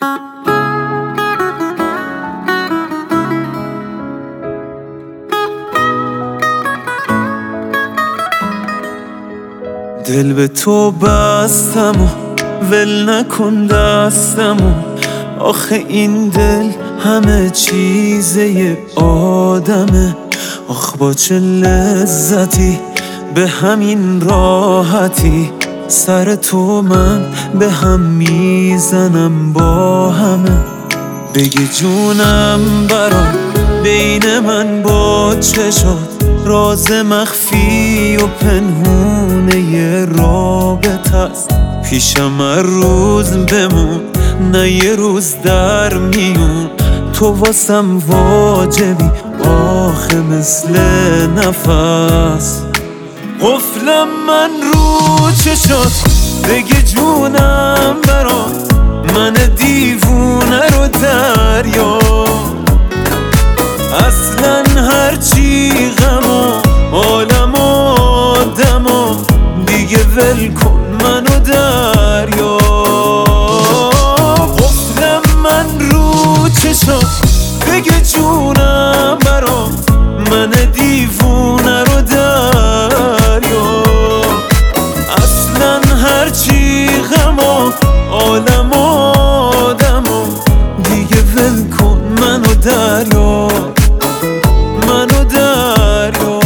دل به تو بستم و ول نکن دستمو، آخه این دل همه چیزه آدمه. آخ با چه لذتی به همین راحتی، سر تو من به هم میزنم با همه. بگی جونم برام بین من با چشات، راز مخفی و پنهونه ی رابطه است. پیشم هر روز بمون، نه یه روز در میون. تو واسم واجبی آخه مثل نفس. قفلم من رو چشات، بگی جونم برام من دیوونه رو دریا. اصلا هرچی غم و عالم و آدم و دیگه ول کن منو دریا. قفلم من رو چشات، بگی جونم برام من دیوونه رو دریا. اصلا هرچی غم و عالم و آدم و دیگه ول کن منو دریا، منو دریا.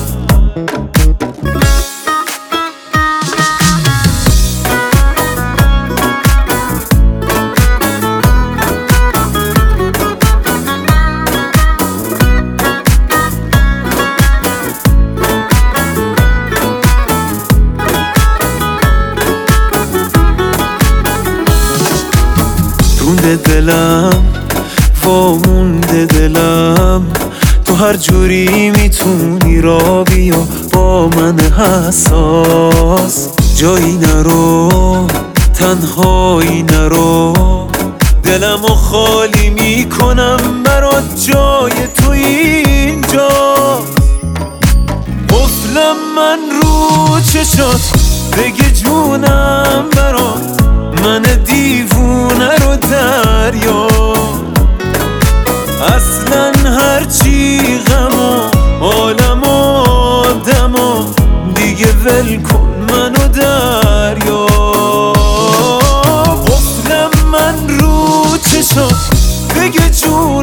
مونده دلم، وامونده دلم، تو هر جوری میتونی را بیا با من حساس. جایی نرو، تنهایی نرو، دلمو خالی میکنم برات، جای تو اینجا. قفلم من رو چشات، بگی جونم برات من دیوونه رو دریا. اصلا هرچی غم و عالم و آدم و دیگه ول کن منو دریا. قفلم من رو چشات، بگی جونم